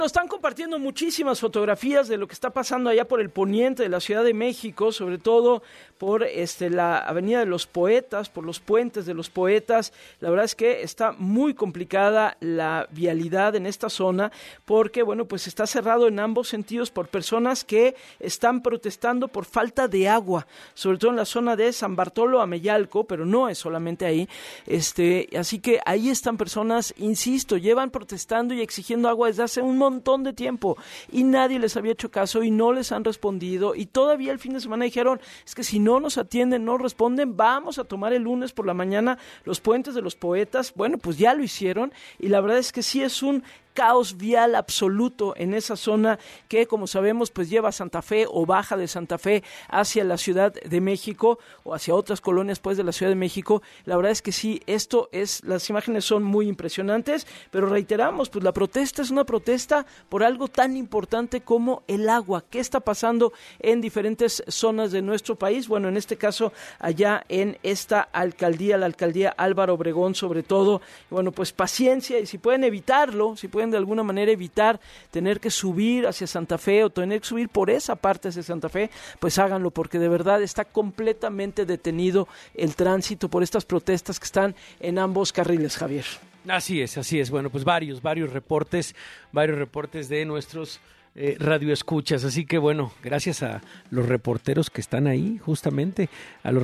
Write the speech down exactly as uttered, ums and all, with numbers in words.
Nos están compartiendo muchísimas fotografías de lo que está pasando allá por el poniente de la Ciudad de México, sobre todo por este, la Avenida de los Poetas, por los puentes de los Poetas. La verdad es que está muy complicada la vialidad en esta zona porque, bueno, pues está cerrado en ambos sentidos por personas que están protestando por falta de agua, sobre todo en la zona de San Bartolo Ameyalco, pero no es solamente ahí. Este, así que ahí están personas, insisto, llevan protestando y exigiendo agua desde hace un montón de tiempo y nadie les había hecho caso y no les han respondido, y todavía el fin de semana dijeron, es que si no nos atienden, no responden, vamos a tomar el lunes por la mañana los puentes de los Poetas. Bueno, pues ya lo hicieron y la verdad es que sí es un caos vial absoluto en esa zona que, como sabemos, pues lleva a Santa Fe o baja de Santa Fe hacia la Ciudad de México o hacia otras colonias pues de la Ciudad de México. La verdad es que sí, esto es, las imágenes son muy impresionantes, pero reiteramos, pues la protesta es una protesta por algo tan importante como el agua. ¿Qué está pasando en diferentes zonas de nuestro país? Bueno, en este caso allá en esta alcaldía, la alcaldía Álvaro Obregón sobre todo. Bueno, pues paciencia, y si pueden evitarlo, si pueden de alguna manera evitar tener que subir hacia Santa Fe o tener que subir por esa parte hacia Santa Fe, pues háganlo, porque de verdad está completamente detenido el tránsito por estas protestas que están en ambos carriles, Javier. Así es, así es. Bueno, pues varios, varios reportes, varios reportes de nuestros eh, radioescuchas. Así que bueno, gracias a los reporteros que están ahí, justamente, a los